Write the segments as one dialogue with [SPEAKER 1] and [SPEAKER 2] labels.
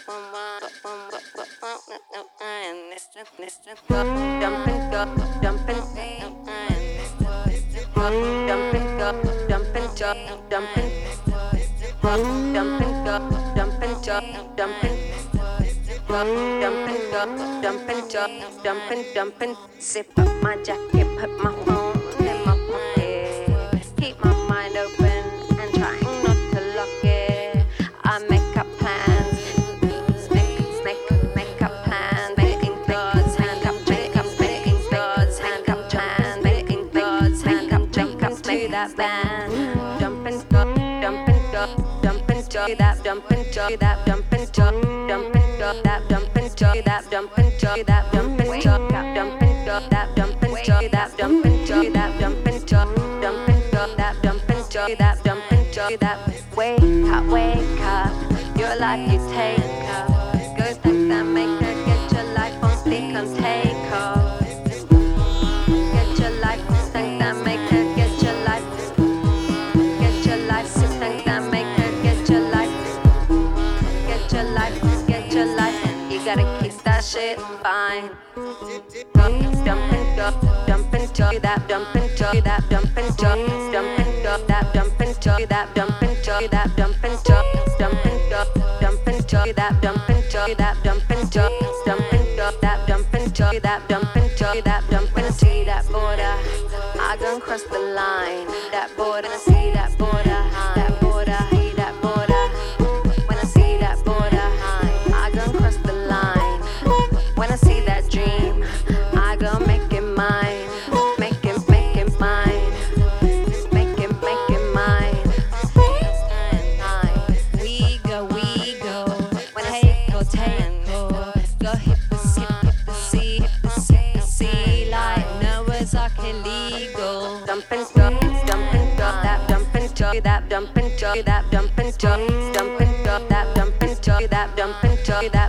[SPEAKER 1] Dumping, zip up my jacket, put my phone in my pocket. Keep my mind open and trying not to lock it. I make up plans, make up plans, making thoughts, hand up, make up, making thoughts, hand up plans, making thoughts, hand up, make up to that band. Dumping, that dumping, that dumping, that dumping, that dumping, that dumping, that dumping, that dumping, that wake up, your life you take up. Good things that make her get your life on fleek and take off. Get your life, things that make her get your life. Get your life, things that make her get your life. Get your life, get your life. You gotta keep that shit fine. Dumping, that dumping, that dumping, that dumping, that dumping, that dumping, that dumping, that dumping, that dumping, see that border. I gon' cross the line. That border, see that border, that border, see that border. When I see that border, I gon' cross the line. When I see that dream, I gon' make it mine. Make it mine. Make it mine. We go. When I take, go hit the sea, like Noah's Ark illegal. Dumping, that dumping, that dumping, that dumping, that dumping, that dumping, that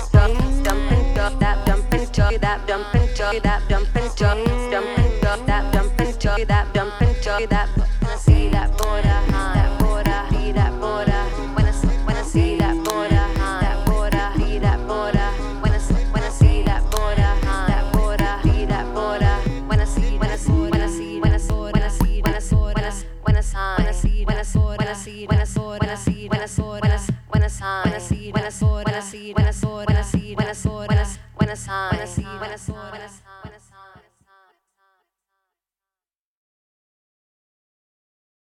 [SPEAKER 1] when I see that border, see that border. When I see that border, see that border. When I see that border, see that border. When I see when I